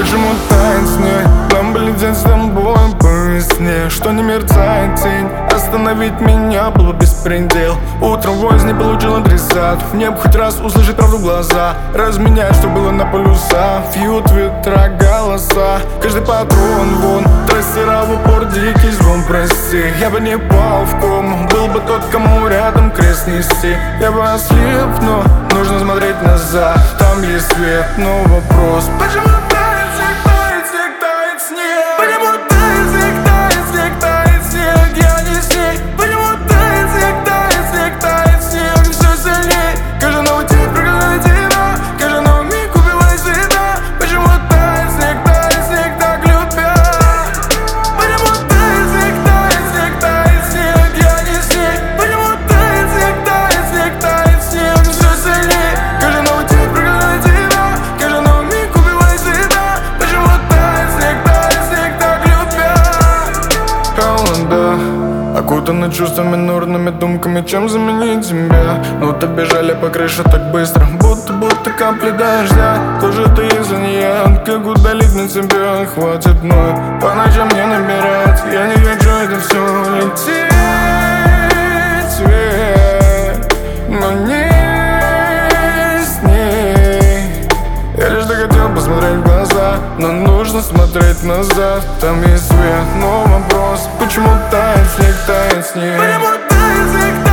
Почему тает снег? Нам бы лететь с тобой по весне. Что не мерцает тень, остановить меня было беспредел. Утром войс не получил адресат. Мне бы хоть раз услышать правду в глаза, разменять, что было на полюса. Фьют ветра голоса, каждый патрон вон. Трассера в упор, дикий звон, прости. Я бы не пал в кому, был бы тот, кому рядом крест нести. Я бы ослеп, но нужно смотреть назад. Там есть свет, но вопрос: почему тает снег, тает снег, тает снег? Почему тает снег, тает снег, тает снег? Я не снег. Почему тает снег, тает снег, тает снег? Все сильней, каждый новый день проклинает тебя, каждый новый миг убивает себя. Почему тает снег, так любя? Почему тает снег, тает снег, я не снег. Почему тает снег, тает снег? Все сильней, каждый новый день проклинает тебя, каждый новый миг убивает себя. Почему тает снег, так любя? Холода окутаны чувствами, нурными думками, чем заменить тебя. Ну-то бежали по крыше так быстро, будто капли дождя. Тоже ты, если не я, как удалить на тебя? Хватит мной, по ночам не набирать. Я не хочу это все лететь вверх, но не с ней. Я лишь хотел посмотреть в глаза, но нужно смотреть назад. Там есть свет, но вопрос: почему тает снег, тает снег? Почему тает снег?